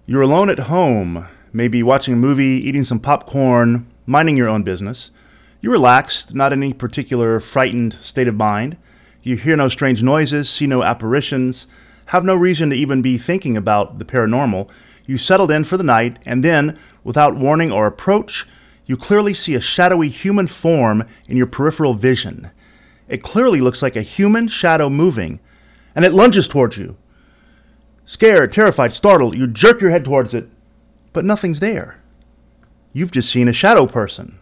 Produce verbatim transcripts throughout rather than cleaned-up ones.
You're alone at home, maybe watching a movie, eating some popcorn, minding your own business. You're relaxed, not in any particular frightened state of mind. You hear no strange noises, see no apparitions, have no reason to even be thinking about the paranormal. You settled in for the night, and then, without warning or approach, you clearly see a shadowy human form in your peripheral vision. It clearly looks like a human shadow moving, and it lunges towards you. Scared, terrified, startled, you jerk your head towards it, but nothing's there. You've just seen a shadow person.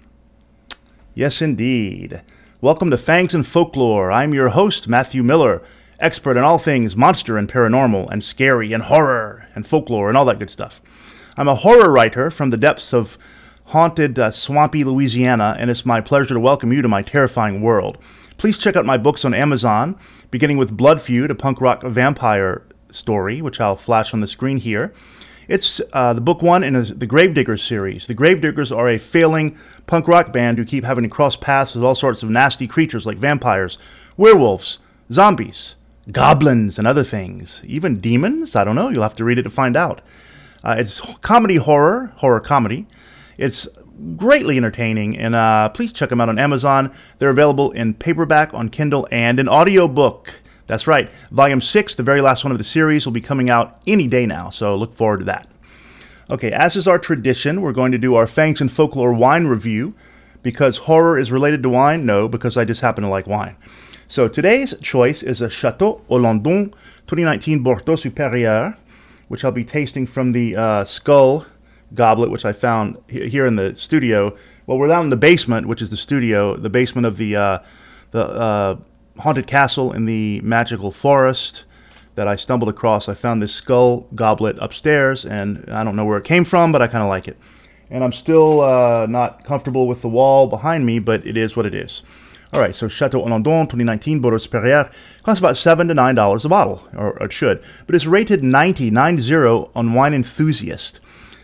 Yes, indeed. Welcome to Fangs and Folklore. I'm your host, Matthew Miller, expert in all things monster and paranormal and scary and horror and folklore and all that good stuff. I'm a horror writer from the depths of haunted, uh, swampy Louisiana, and it's my pleasure to welcome you to my terrifying world. Please check out my books on Amazon, beginning with Blood Feud, a punk rock vampire story, which I'll flash on the screen here. It's uh, the book one in the Gravediggers series. The Gravediggers are a failing punk rock band who keep having to cross paths with all sorts of nasty creatures like vampires, werewolves, zombies, goblins, and other things. Even demons? I don't know. You'll have to read it to find out. Uh, it's comedy horror, horror comedy. It's greatly entertaining, and uh, please check them out on Amazon. They're available in paperback, on Kindle, and in audiobook. That's right. Volume six, the very last one of the series, will be coming out any day now, so look forward to that. Okay, as is our tradition, we're going to do our Fangs and Folklore wine review. Because horror is related to wine? No, because I just happen to like wine. So today's choice is a Chateau Hollandon twenty nineteen Bordeaux Supérieur, which I'll be tasting from the uh, Skull goblet, which I found here in the studio. Well, we're down in the basement, which is the studio, the basement of the uh, the uh, haunted castle in the magical forest that I stumbled across. I found this Skull goblet upstairs, and I don't know where it came from, but I kind of like it. And I'm still uh, not comfortable with the wall behind me, but it is what it is. All right, so Chateau Hollandon twenty nineteen Bordeaux Supérieur costs about seven to nine dollars a bottle, or, or it should, but it's rated ninety, nine zero on Wine Enthusiast.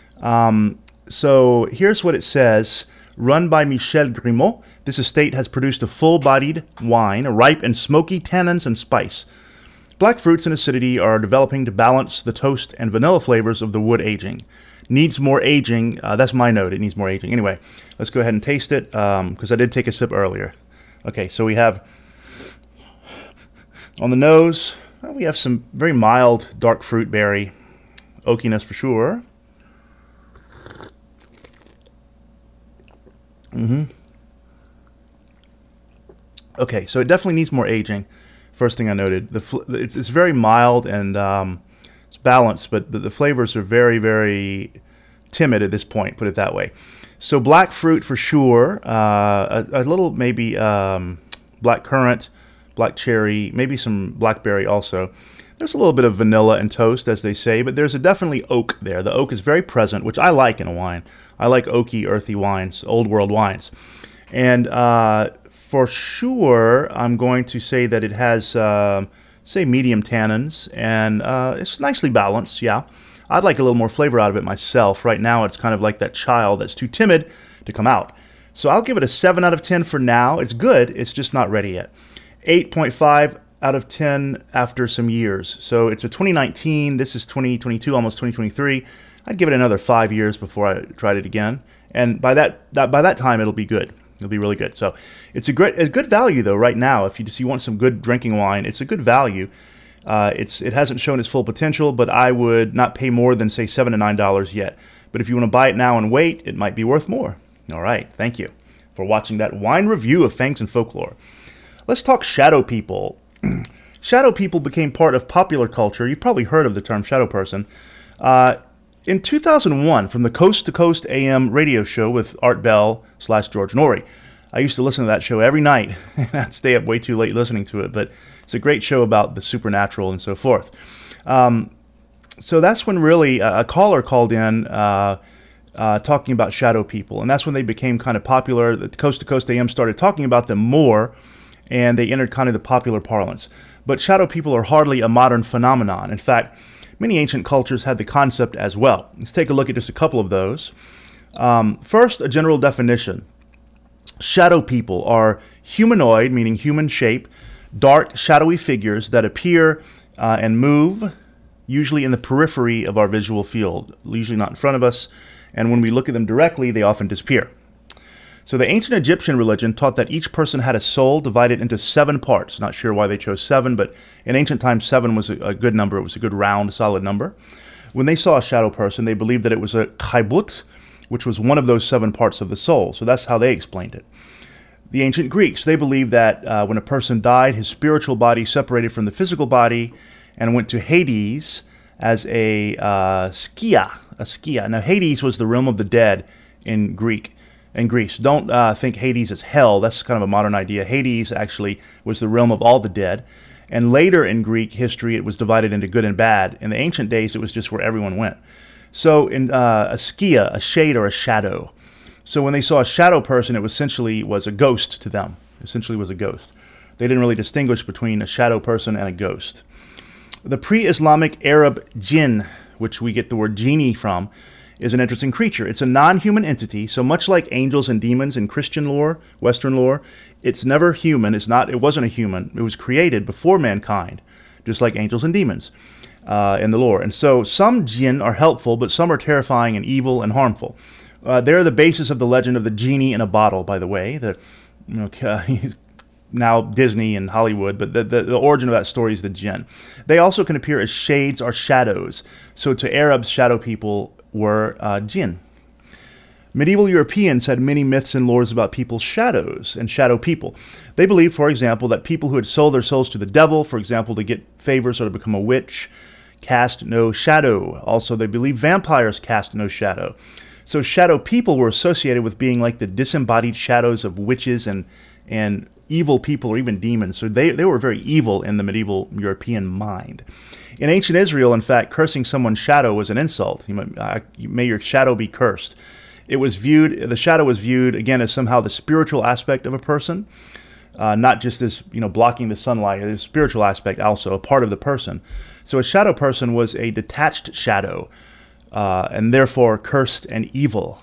Um, so here's what it says. Run by Michel Grimaud, this estate has produced a full-bodied wine, ripe and smoky tannins and spice. Black fruits and acidity are developing to balance the toast and vanilla flavors of the wood aging. Needs more aging. Uh, that's my note. It needs more aging. Anyway, let's go ahead and taste it, because um, I did take a sip earlier. Okay, so we have, on the nose, well, we have some very mild dark fruit berry oakiness for sure. Mm-hmm. Okay, so it definitely needs more aging. First thing I noted, the fl- it's, it's very mild and um, it's balanced, but, but the flavors are very, very timid at this point. Put it that way. So black fruit for sure. Uh, a, a little maybe um, black currant, black cherry, maybe some blackberry also. There's a little bit of vanilla and toast, as they say, but there's a definitely oak there. The oak is very present, which I like in a wine. I like oaky, earthy wines, old world wines. And uh, for sure, I'm going to say that it has, uh, say, medium tannins, and uh, it's nicely balanced, yeah. I'd like a little more flavor out of it myself. Right now, it's kind of like that child that's too timid to come out. So I'll give it a seven out of ten for now. It's good, it's just not ready yet. eight point five out of ten after some years. So it's a twenty nineteen, this is twenty twenty-two, almost twenty twenty-three. I'd give it another five years before I tried it again. And by that, that by that time, it'll be good. It'll be really good. So it's a great, a good value though right now. If you just you want some good drinking wine, it's a good value. Uh, it's it hasn't shown its full potential, but I would not pay more than say seven to nine dollars yet. But if you want to buy it now and wait, it might be worth more. All right, thank you for watching that wine review of Fangs and Folklore. Let's talk shadow people. Shadow people became part of popular culture. You've probably heard of the term shadow person. Uh, in two thousand one, from the Coast to Coast A M radio show with Art Bell slash George Norrie. I used to listen to that show every night, and I'd stay up way too late listening to it, but it's a great show about the supernatural and so forth. Um, so that's when really a, a caller called in uh, uh, talking about shadow people, and that's when they became kind of popular. The Coast to Coast A M started talking about them more, and they entered kind of the popular parlance. But shadow people are hardly a modern phenomenon. In fact, many ancient cultures had the concept as well. Let's take a look at just a couple of those. Um, first, a general definition. Shadow people are humanoid, meaning human shape, dark, shadowy figures that appear uh, and move usually in the periphery of our visual field, usually not in front of us, and when we look at them directly, they often disappear. So the ancient Egyptian religion taught that each person had a soul divided into seven parts. Not sure why they chose seven, but in ancient times, seven was a, a good number. It was a good round, solid number. When they saw a shadow person, they believed that it was a chaibut, which was one of those seven parts of the soul. So that's how they explained it. The ancient Greeks, they believed that uh, when a person died, his spiritual body separated from the physical body and went to Hades as a uh, skia, a skia. Now, Hades was the realm of the dead in Greek, in Greece. Don't uh, think Hades is hell. That's kind of a modern idea. Hades actually was the realm of all the dead. And later in Greek history, it was divided into good and bad. In the ancient days, it was just where everyone went. So in uh, a skia, a shade or a shadow. So when they saw a shadow person, it was essentially was a ghost to them. Essentially was a ghost. They didn't really distinguish between a shadow person and a ghost. The pre-Islamic Arab jinn, which we get the word genie from, is an interesting creature. It's a non-human entity, so much like angels and demons in Christian lore, Western lore, it's never human. It's not. It wasn't a human. It was created before mankind, just like angels and demons uh, in the lore. And so some jinn are helpful, but some are terrifying and evil and harmful. Uh, they're the basis of the legend of the genie in a bottle, by the way. The, you know, uh, now Disney and Hollywood, but the, the, the origin of that story is the jinn. They also can appear as shades or shadows. So to Arabs, shadow people were uh, jinn. Medieval Europeans had many myths and lores about people's shadows and shadow people. They believed, for example, that people who had sold their souls to the devil, for example, to get favors or to become a witch, cast no shadow. Also, they believed vampires cast no shadow. So shadow people were associated with being like the disembodied shadows of witches and and evil people or even demons. So they, they were very evil in the medieval European mind. In ancient Israel, in fact, cursing someone's shadow was an insult. You may, uh, may your shadow be cursed. It was viewed, the shadow was viewed, again, as somehow the spiritual aspect of a person, uh, not just as, you know, blocking the sunlight. The spiritual aspect also, a part of the person. So a shadow person was a detached shadow, uh, and therefore cursed and evil.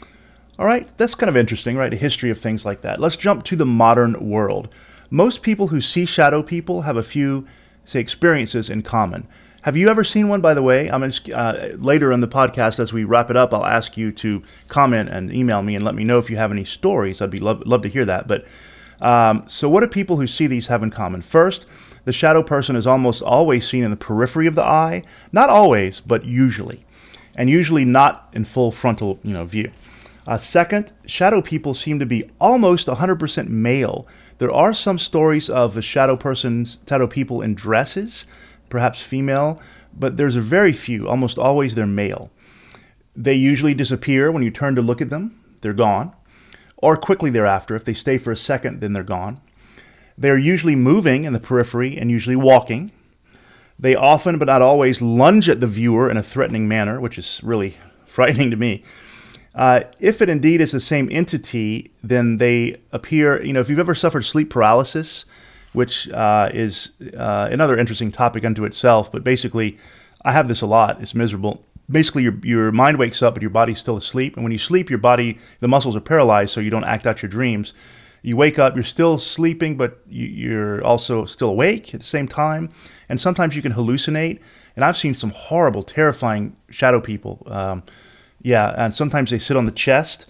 All right, that's kind of interesting, right? A history of things like that. Let's jump to the modern world. Most people who see shadow people have a few, say, experiences in common. Have you ever seen one, by the way? I'm mean, uh, later in the podcast, as we wrap it up, I'll ask you to comment and email me and let me know if you have any stories. I'd be love, love to hear that. But um, so what do people who see these have in common? First, the shadow person is almost always seen in the periphery of the eye. Not always, but usually. And usually not in full frontal, you know, view. Uh, second, shadow people seem to be almost one hundred percent male. There are some stories of the shadow persons, shadow people in dresses, perhaps female, but there's a very few. Almost always they're male. They usually disappear when you turn to look at them. They're gone. Or quickly thereafter. If they stay for a second, then they're gone. They're usually moving in the periphery and usually walking. They often, but not always, lunge at the viewer in a threatening manner, which is really frightening to me. Uh, if it indeed is the same entity, then they appear, you know, if you've ever suffered sleep paralysis, which uh, is uh, another interesting topic unto itself, but basically, I have this a lot. It's miserable. Basically, your your mind wakes up, but your body's still asleep. And when you sleep, your body, the muscles are paralyzed, so you don't act out your dreams. You wake up, you're still sleeping, but you, you're also still awake at the same time. And sometimes you can hallucinate. And I've seen some horrible, terrifying shadow people. Um, yeah, and sometimes they sit on the chest,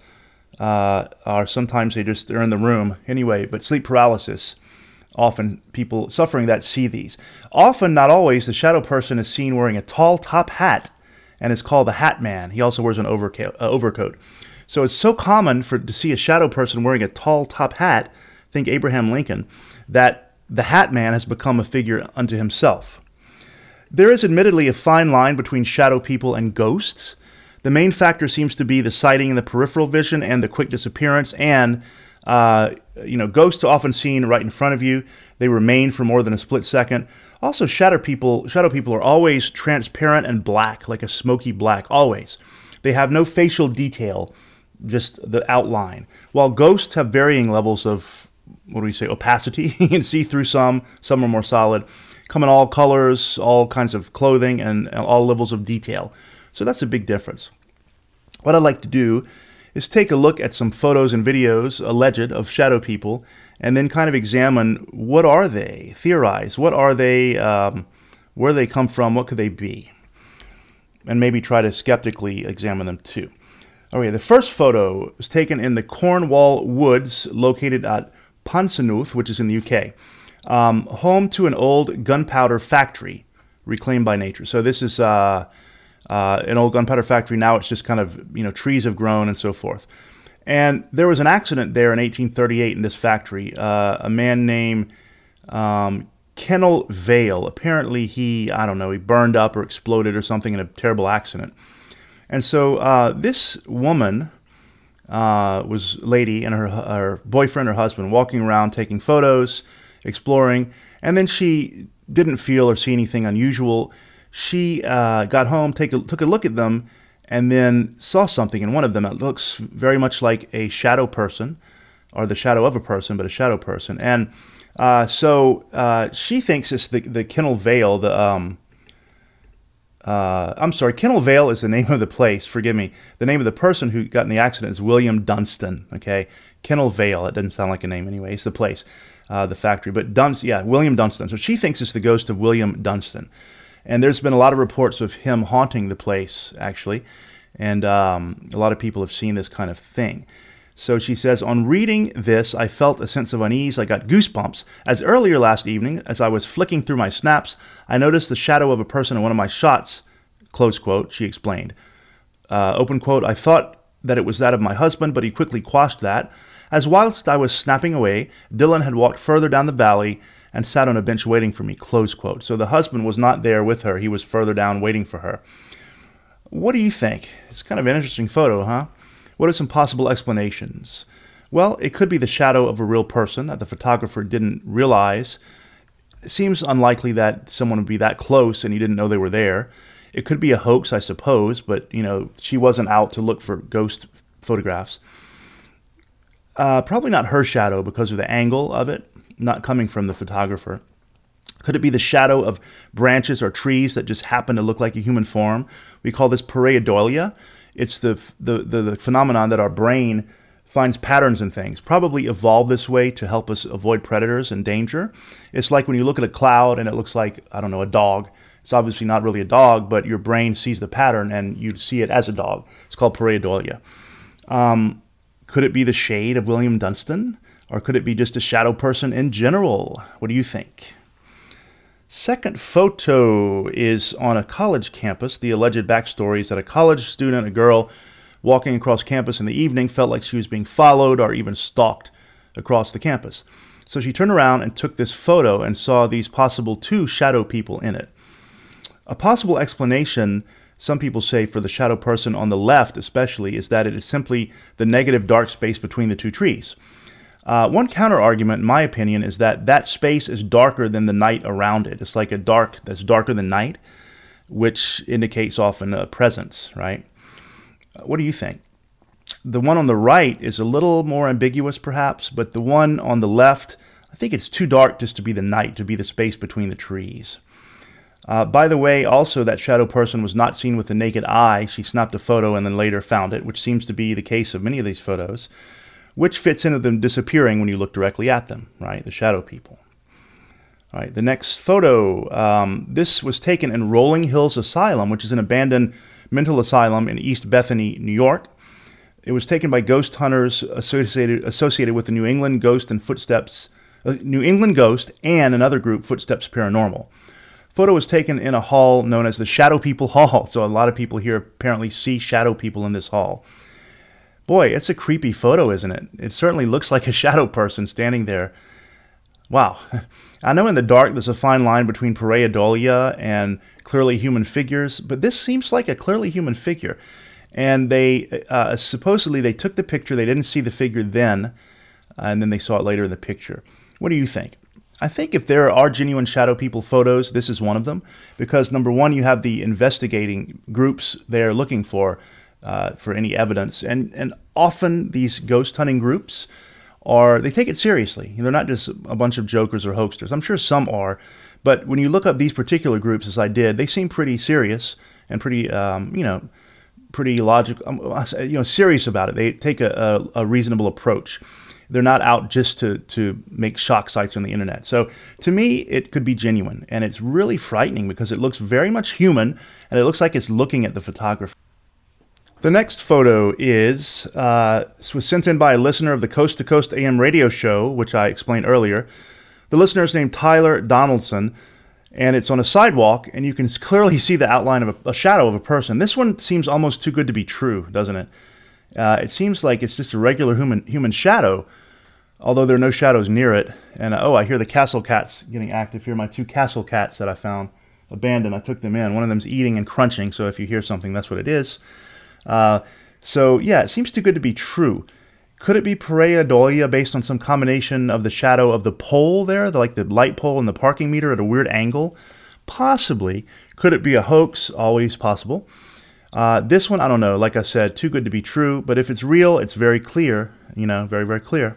uh, or sometimes they just they're in the room. Anyway, but sleep paralysis. Often people suffering that see these. Often, not always, the shadow person is seen wearing a tall top hat and is called the Hat Man. He also wears an overcoat. Uh, overcoat. So it's so common for to see a shadow person wearing a tall top hat, think Abraham Lincoln, that the Hat Man has become a figure unto himself. There is admittedly a fine line between shadow people and ghosts. The main factor seems to be the sighting in the peripheral vision and the quick disappearance, and Uh, you know, ghosts are often seen right in front of you. They remain for more than a split second. Also, shadow people, shadow people are always transparent and black, like a smoky black, always. They have no facial detail, just the outline. While ghosts have varying levels of, what do we say, opacity. You can see through some, some are more solid. Come in all colors, all kinds of clothing, and all levels of detail. So that's a big difference. What I'd like to do is take a look at some photos and videos, alleged, of shadow people, and then kind of examine what are they, theorize, what are they, um, Where do they come from? What could they be? And maybe try to skeptically examine them too. Okay, the first photo was taken in the Cornwall Woods, located at Ponsanooth, which is in the U K, um, home to an old gunpowder factory reclaimed by nature. So this is uh, uh, an old gunpowder factory. Now it's just kind of, you know, trees have grown and so forth. And there was an accident there in eighteen thirty-eight in this factory. Uh, a man named um, Kennel Vale, apparently he, I don't know, he burned up or exploded or something in a terrible accident. And so uh, this woman uh, was a lady and her, her boyfriend or husband walking around taking photos, exploring, and then she didn't feel or see anything unusual. She uh, got home, take a, took a look at them, and then saw something in one of them that looks very much like a shadow person, or the shadow of a person, but a shadow person. And uh, so uh, she thinks it's the, the Kennel Vale, the... Um, Uh, I'm sorry, Kennel Vale is the name of the place. Forgive me. The name of the person who got in the accident is William Dunstan. Okay, Kennel Vale. It doesn't sound like a name anyway. It's the place, uh, the factory. But Dunst, yeah, William Dunstan. So she thinks it's the ghost of William Dunstan, and there's been a lot of reports of him haunting the place actually, and um, a lot of people have seen this kind of thing. So she says, on reading this, I felt a sense of unease. I got goosebumps. As earlier last evening, as I was flicking through my snaps, I noticed the shadow of a person in one of my shots, close quote, she explained. Uh, open quote, I thought that it was that of my husband, but he quickly quashed that. As whilst I was snapping away, Dylan had walked further down the valley and sat on a bench waiting for me, close quote. So the husband was not there with her. He was further down waiting for her. What do you think? It's kind of an interesting photo, huh? What are some possible explanations? Well, it could be the shadow of a real person that the photographer didn't realize. It seems unlikely that someone would be that close and he didn't know they were there. It could be a hoax, I suppose, but, you know, she wasn't out to look for ghost photographs. Uh, probably not her shadow because of the angle of it, not coming from the photographer. Could it be the shadow of branches or trees that just happen to look like a human form? We call this pareidolia. It's the, the, the, the phenomenon that our brain finds patterns in things, probably evolved this way to help us avoid predators and danger. It's like when you look at a cloud and it looks like, I don't know, a dog. It's obviously not really a dog, but your brain sees the pattern and you see it as a dog. It's called pareidolia. Um, could it be the shade of William Dunstan? Or could it be just a shadow person in general? What do you think? Second photo is on a college campus. The alleged backstory is that a college student, a girl, walking across campus in the evening, felt like she was being followed or even stalked across the campus. So she turned around and took this photo and saw these possible two shadow people in it. A possible explanation, some people say, for the shadow person on the left especially, is that it is simply the negative dark space between the two trees. Uh, one counter-argument, in my opinion, is that that space is darker than the night around it. It's like a dark that's darker than night, which indicates often a presence, right? Uh, what do you think? The one on the right is a little more ambiguous, perhaps, but the one on the left, I think it's too dark just to be the night, to be the space between the trees. Uh, by the way, also, that shadow person was not seen with the naked eye. She snapped a photo and then later found it, which seems to be the case of many of these photos, which fits into them disappearing when you look directly at them, right? The shadow people. All right, the next photo. Um, this was taken in Rolling Hills Asylum, which is an abandoned mental asylum in East Bethany, New York. It was taken by ghost hunters associated associated with the New England Ghost and Footsteps, uh, New England Ghost and another group, Footsteps Paranormal. Photo was taken in a hall known as the Shadow People Hall. So a lot of people here apparently see shadow people in this hall. Boy, it's a creepy photo, isn't it? It certainly looks like a shadow person standing there. Wow. I know in the dark there's a fine line between pareidolia and clearly human figures, but this seems like a clearly human figure. And they uh, supposedly they took the picture, they didn't see the figure then, uh, and then they saw it later in the picture. What do you think? I think if there are genuine shadow people photos, this is one of them, because number one, you have the investigating groups there looking for uh, for any evidence, and and often these ghost hunting groups are they take it seriously. They're not just a bunch of jokers or hoaxers. I'm sure some are, but when you look up these particular groups, as I did, they seem pretty serious and pretty um, you know pretty logical, um, you know, serious about it. They take a, a, a reasonable approach. They're not out just to, to make shock sites on the internet. So to me, it could be genuine. And it's really frightening because it looks very much human, and it looks like it's looking at the photographer. The next photo is uh, was sent in by a listener of the Coast to Coast A M radio show, which I explained earlier. The listener is named Tyler Donaldson, and it's on a sidewalk, and you can clearly see the outline of a, a shadow of a person. This one seems almost too good to be true, doesn't it? Uh, it seems like it's just a regular human human shadow, although there are no shadows near it. And uh, oh, I hear the castle cats getting active here. My two castle cats that I found abandoned, I took them in. One of them's eating and crunching, so if you hear something, that's what it is. Uh, so yeah, it seems too good to be true. Could it be pareidolia based on some combination of the shadow of the pole there, the, like the light pole and the parking meter at a weird angle? Possibly. Could it be a hoax? Always possible. Uh, this one, I don't know. Like I said, too good to be true. But if it's real, it's very clear. You know, very, very clear.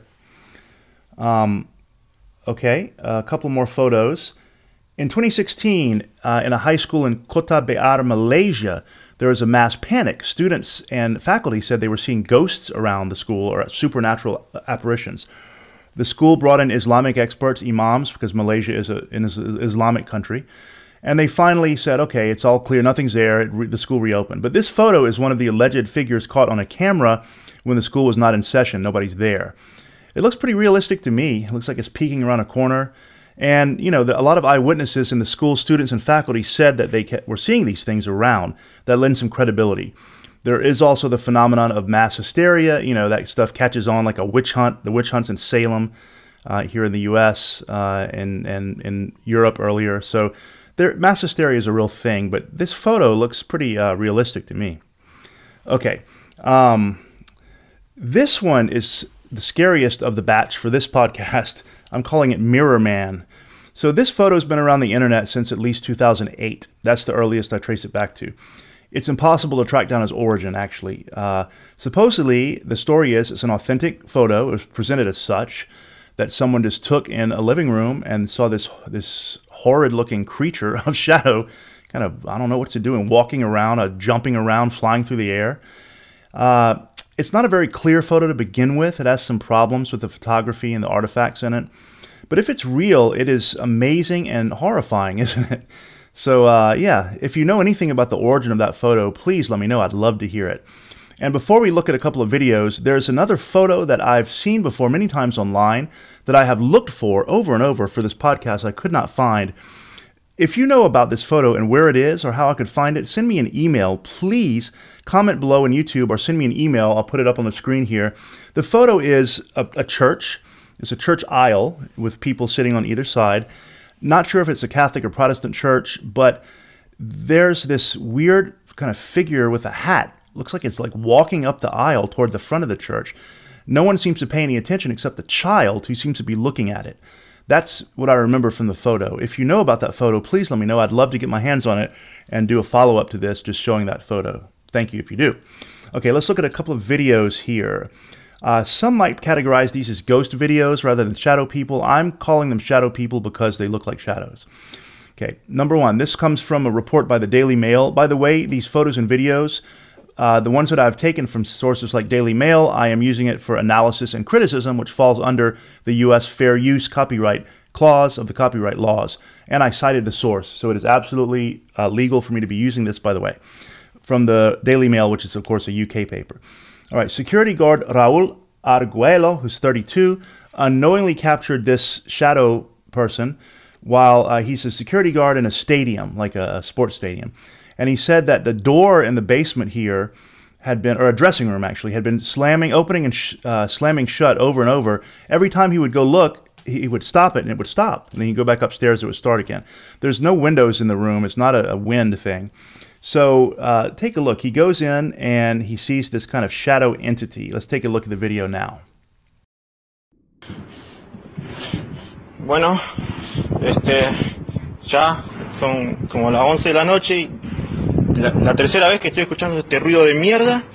Um, okay, a couple more photos. In twenty sixteen, uh, in a high school in Kota Bear, Malaysia, there was a mass panic. Students and faculty said they were seeing ghosts around the school or supernatural apparitions. The school brought in Islamic experts, imams, because Malaysia is a, an Islamic country. And they finally said, okay, it's all clear, nothing's there, it re- the school reopened. But this photo is one of the alleged figures caught on a camera when the school was not in session, nobody's there. It looks pretty realistic to me. It looks like it's peeking around a corner. And, you know, the, a lot of eyewitnesses in the school, students and faculty said that they kept, were seeing these things around. That lends some credibility. There is also the phenomenon of mass hysteria. You know, that stuff catches on like a witch hunt. The witch hunts in Salem uh, here in the U S uh, and, and in Europe earlier. So there, mass hysteria is a real thing. But this photo looks pretty uh, realistic to me. Okay. Um, this one is the scariest of the batch for this podcast. I'm calling it Mirror Man. So this photo's been around the internet since at least two thousand eight. That's the earliest I trace it back to. It's impossible to track down its origin, actually. Uh, supposedly, the story is it's an authentic photo. It was presented as such, that someone just took in a living room and saw this this horrid-looking creature of shadow, kind of, I don't know what it's doing, walking around, uh, jumping around, flying through the air. Uh, It's not a very clear photo to begin with. It has some problems with the photography and the artifacts in it. But if it's real, it is amazing and horrifying, isn't it? So, uh, yeah, if you know anything about the origin of that photo, please let me know. I'd love to hear it. And before we look at a couple of videos, there's another photo that I've seen before many times online that I have looked for over and over for this podcast I could not find. If you know about this photo and where it is or how I could find it, send me an email. Please comment below on YouTube or send me an email. I'll put it up on the screen here. The photo is a, a church. It's a church aisle with people sitting on either side. Not sure if it's a Catholic or Protestant church, but there's this weird kind of figure with a hat. Looks like it's like walking up the aisle toward the front of the church. No one seems to pay any attention except the child who seems to be looking at it. That's what I remember from the photo. If you know about that photo, please let me know. I'd love to get my hands on it and do a follow-up to this, just showing that photo. Thank you if you do. Okay, let's look at a couple of videos here. Uh, some might categorize these as ghost videos rather than shadow people. I'm calling them shadow people because they look like shadows. Okay, number one, this comes from a report by the Daily Mail. By the way, these photos and videos, uh, the ones that I've taken from sources like Daily Mail, I am using it for analysis and criticism, which falls under the U S Fair Use Copyright Clause of the copyright laws. And I cited the source, so it is absolutely uh, legal for me to be using this, by the way, from the Daily Mail, which is, of course, a U K paper. All right, security guard Raul Arguello, who's thirty-two, unknowingly captured this shadow person while uh, he's a security guard in a stadium, like a, a sports stadium. And he said that the door in the basement here had been, or a dressing room actually, had been slamming, opening and sh- uh, slamming shut over and over. Every time he would go look, he would stop it and it would stop. And then he'd go back upstairs, it would start again. There's no windows in the room. It's not a, a wind thing. So uh, take a look. He goes in and he sees this kind of shadow entity. Let's take a look at the video now. Bueno, este, ya son como las once de la noche y la, la tercera vez que estoy escuchando este ruido de mierda.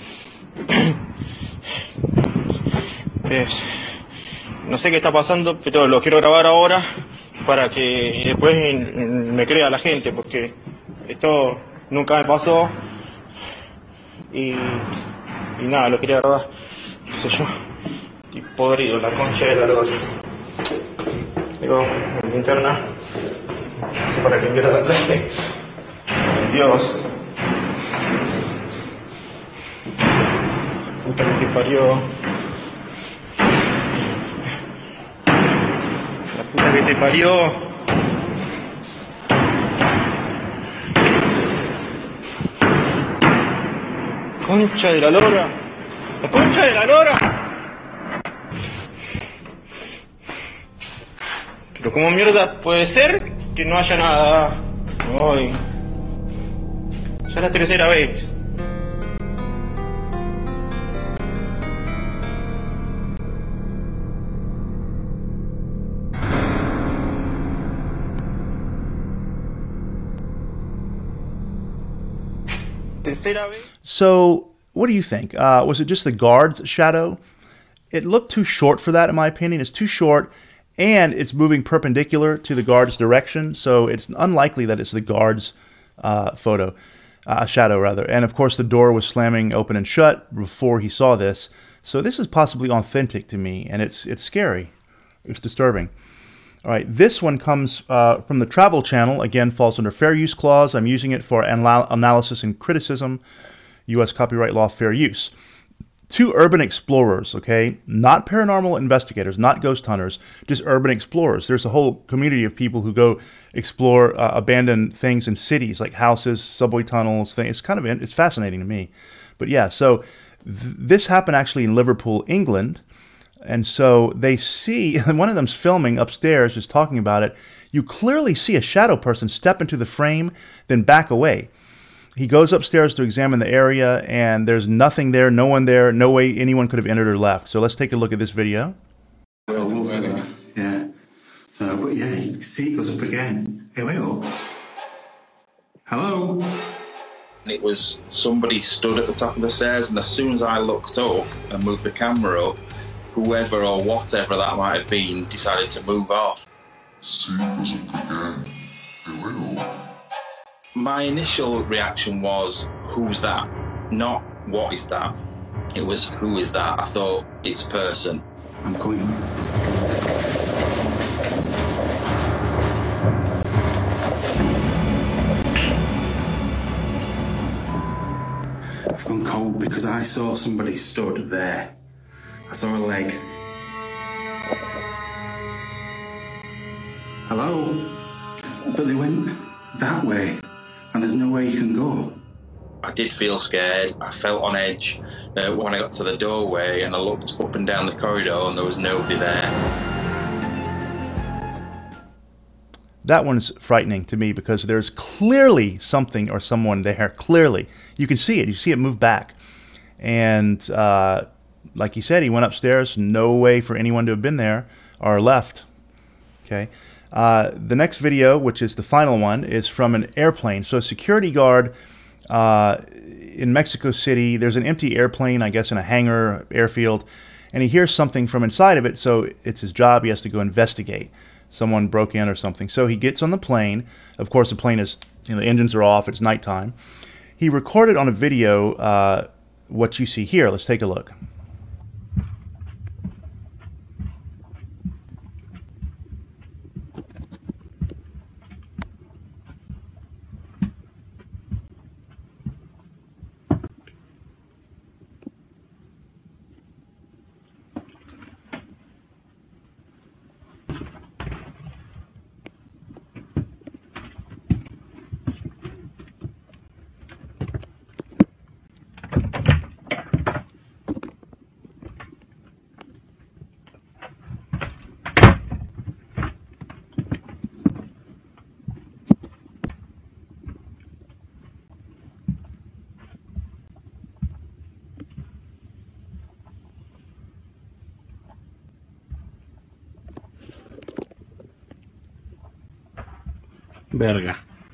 Es, no sé qué está pasando, pero lo quiero grabar ahora para que después me crea la gente, porque esto nunca me pasó y, y nada, lo quería grabar, qué sé yo. podrido, la concha de la lora. Digo, mi linterna, no sé para qué quiero darle. Dios. Puta que te parió. La puta que te parió. Concha de la lora. La concha de la lora. Pero ¿cómo mierda puede ser que no haya nada hoy? Ya es la tercera vez. Tercera vez. So, what do you think? Uh, was it just the guard's shadow? It looked too short for that, in my opinion. It's too short, and it's moving perpendicular to the guard's direction, so it's unlikely that it's the guard's uh, photo, uh, shadow rather. And of course, the door was slamming open and shut before he saw this. So this is possibly authentic to me, and it's it's scary. It's disturbing. All right, this one comes uh, from the Travel Channel. Again, falls under fair use clause. I'm using it for anal- analysis and criticism, U S copyright law, fair use. Two urban explorers, okay? Not paranormal investigators, not ghost hunters, just urban explorers. There's a whole community of people who go explore uh, abandoned things in cities, like houses, subway tunnels, things. It's kind of, it's fascinating to me. But yeah, so th- this happened actually in Liverpool, England. And so they see, and one of them's filming upstairs, is talking about it. You clearly see a shadow person step into the frame, then back away. He goes upstairs to examine the area, and there's nothing there, no one there, no way anyone could have entered or left. So let's take a look at this video. Well, we'll see. Yeah. So, but yeah, you can see it goes up again. Hey, wait up. Hello? It was somebody stood at the top of the stairs, and as soon as I looked up and moved the camera up, whoever or whatever that might have been decided to move off. See, goes up again. Hey, wait up. My initial reaction was, who's that? Not, what is that? It was, who is that? I thought, it's a person. I'm coming. I've gone cold because I saw somebody stood there. I saw a leg. Hello? But they went that way, and there's nowhere you can go. I did feel scared. I felt on edge uh, when I got to the doorway, and I looked up and down the corridor, and there was nobody there. That one's frightening to me because there's clearly something or someone there. Clearly. You can see it. You see it move back. And uh, like he said, he went upstairs. No way for anyone to have been there or left. Okay. Uh, the next video, which is the final one, is from an airplane. So a security guard uh, in Mexico City, there's an empty airplane, I guess in a hangar, airfield, and he hears something from inside of it, so it's his job. He has to go investigate. Someone broke in or something. So he gets on the plane. Of course, the plane is, you know, the engines are off. It's nighttime. He recorded on a video uh, what you see here. Let's take a look. Verga.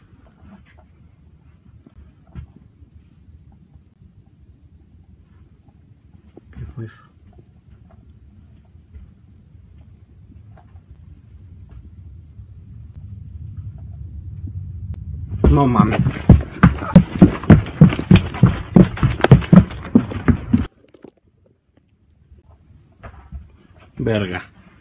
¿Qué fue eso? No mames. Verga.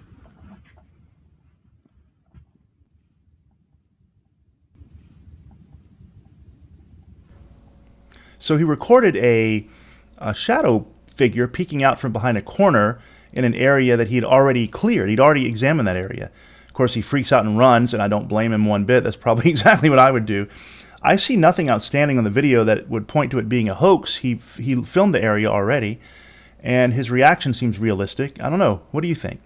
So he recorded a, a shadow figure peeking out from behind a corner in an area that he had already cleared. He'd already examined that area. Of course, he freaks out and runs, and I don't blame him one bit. That's probably exactly what I would do. I see nothing outstanding on the video that would point to it being a hoax. He he filmed the area already, and his reaction seems realistic. I don't know. What do you think?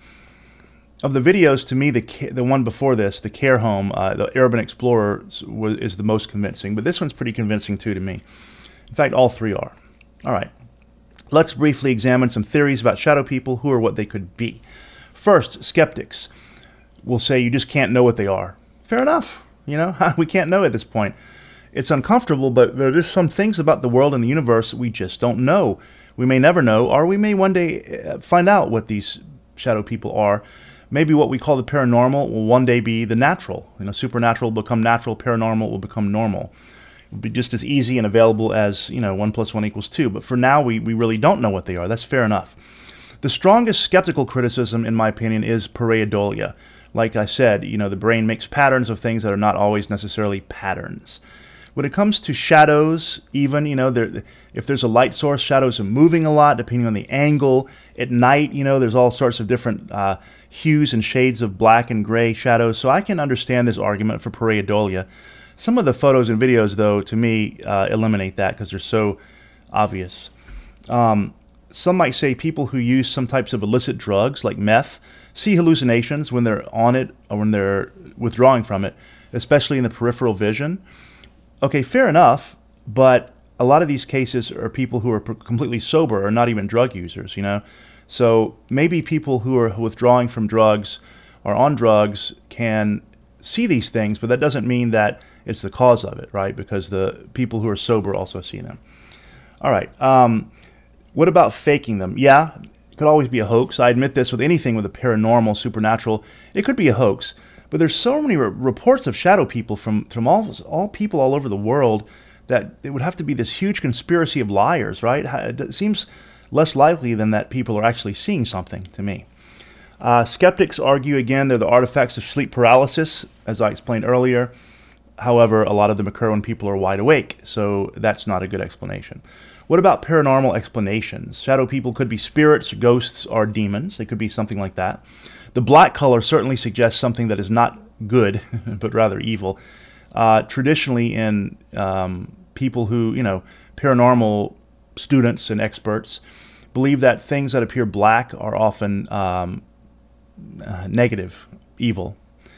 Of the videos, to me, the the one before this, the care home, uh, the Urban Explorer, is the most convincing. But this one's pretty convincing, too, to me. In fact, all three are. All right. Let's briefly examine some theories about shadow people, who or what they could be. First, skeptics will say you just can't know what they are. Fair enough. You know, we can't know at this point. It's uncomfortable, but there are just some things about the world and the universe we just don't know. We may never know, or we may one day find out what these shadow people are. Maybe what we call the paranormal will one day be the natural. You know, supernatural will become natural, paranormal will become normal. It'll be just as easy and available as, you know, one plus one equals two. But for now, we, we really don't know what they are. That's fair enough. The strongest skeptical criticism, in my opinion, is pareidolia. Like I said, you know, the brain makes patterns of things that are not always necessarily patterns. When it comes to shadows, even, you know, there, if there's a light source, shadows are moving a lot depending on the angle. At night, you know, there's all sorts of different uh, hues and shades of black and gray shadows. So I can understand this argument for pareidolia. Some of the photos and videos, though, to me, uh, eliminate that because they're so obvious. Um, some might say people who use some types of illicit drugs, like meth, see hallucinations when they're on it or when they're withdrawing from it, especially in the peripheral vision. Okay, fair enough, but a lot of these cases are people who are completely sober or not even drug users, you know? So maybe people who are withdrawing from drugs or on drugs can see these things, but that doesn't mean that it's the cause of it, right? Because the people who are sober also see them. All right. Um, what about faking them? Yeah, it could always be a hoax. I admit this with anything with a paranormal, supernatural. It could be a hoax. But there's so many re- reports of shadow people from, from all, all people all over the world that it would have to be this huge conspiracy of liars, right? It seems less likely than that people are actually seeing something to me. Uh, skeptics argue, again, they're the artifacts of sleep paralysis, as I explained earlier. However, a lot of them occur when people are wide awake, so that's not a good explanation. What about paranormal explanations? Shadow people could be spirits, ghosts, or demons. They could be something like that. The black color certainly suggests something that is not good, but rather evil. Uh, traditionally, in um, people who, you know, paranormal students and experts believe that things that appear black are often um, uh, negative, evil.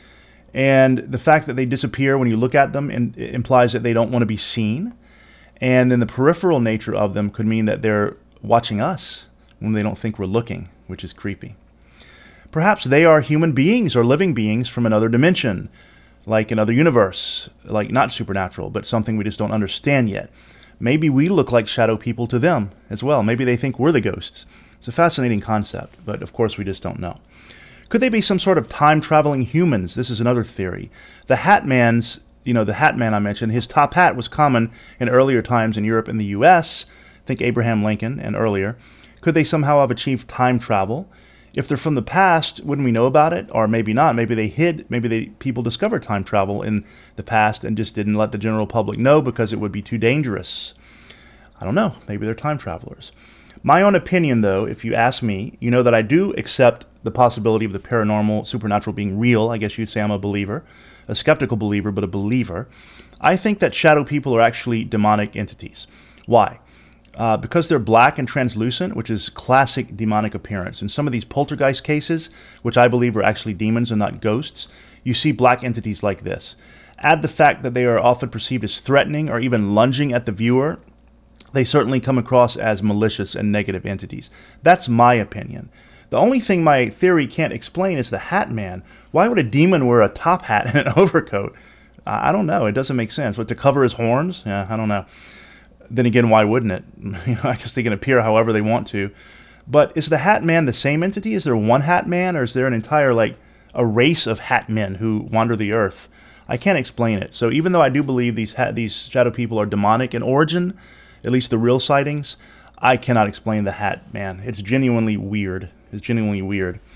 And the fact that they disappear when you look at them in, implies that they don't want to be seen. And then the peripheral nature of them could mean that they're watching us when they don't think we're looking, which is creepy. Perhaps they are human beings or living beings from another dimension, like another universe, like not supernatural, but something we just don't understand yet. Maybe we look like shadow people to them as well. Maybe they think we're the ghosts. It's a fascinating concept, but of course we just don't know. Could they be some sort of time-traveling humans? This is another theory. The Hat Man's, you know, the Hat Man I mentioned, his top hat was common in earlier times in Europe and the U S Think Abraham Lincoln and earlier. Could they somehow have achieved time travel? If they're from the past, wouldn't we know about it? Or maybe not. Maybe they hid, maybe they people discovered time travel in the past and just didn't let the general public know because it would be too dangerous. I don't know. Maybe they're time travelers. My own opinion, though, if you ask me, you know that I do accept the possibility of the paranormal, supernatural being real. I guess you'd say I'm a believer, a skeptical believer, but a believer. I think that shadow people are actually demonic entities. Why? Uh, because they're black and translucent, which is classic demonic appearance. In some of these poltergeist cases, which I believe are actually demons and not ghosts, you see black entities like this. Add the fact that they are often perceived as threatening or even lunging at the viewer, they certainly come across as malicious and negative entities. That's my opinion. The only thing my theory can't explain is the Hat Man. Why would a demon wear a top hat and an overcoat? I don't know. It doesn't make sense. What, to cover his horns? Yeah, I don't know. Then again, why wouldn't it? You know, I guess they can appear however they want to. But is the Hat Man the same entity? Is there one Hat Man, or is there an entire, like, a race of Hat Men who wander the earth? I can't explain it. So even though I do believe these ha- these shadow people are demonic in origin, at least the real sightings, I cannot explain the Hat Man. It's genuinely weird. It's genuinely weird.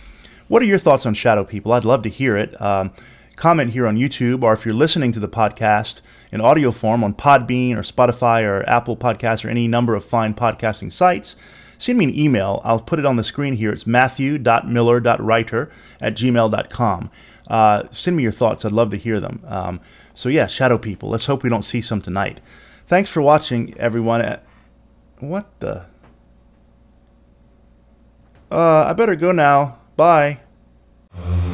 What are your thoughts on shadow people? I'd love to hear it. Um, comment here on YouTube, or if you're listening to the podcast in audio form on Podbean or Spotify or Apple Podcasts or any number of fine podcasting sites, send me an email. I'll put it on the screen here. It's matthew dot miller dot writer at gmail dot com. Uh, send me your thoughts. I'd love to hear them. Um, so yeah, shadow people. Let's hope we don't see some tonight. Thanks for watching, everyone. What the? Uh, I better go now. Bye.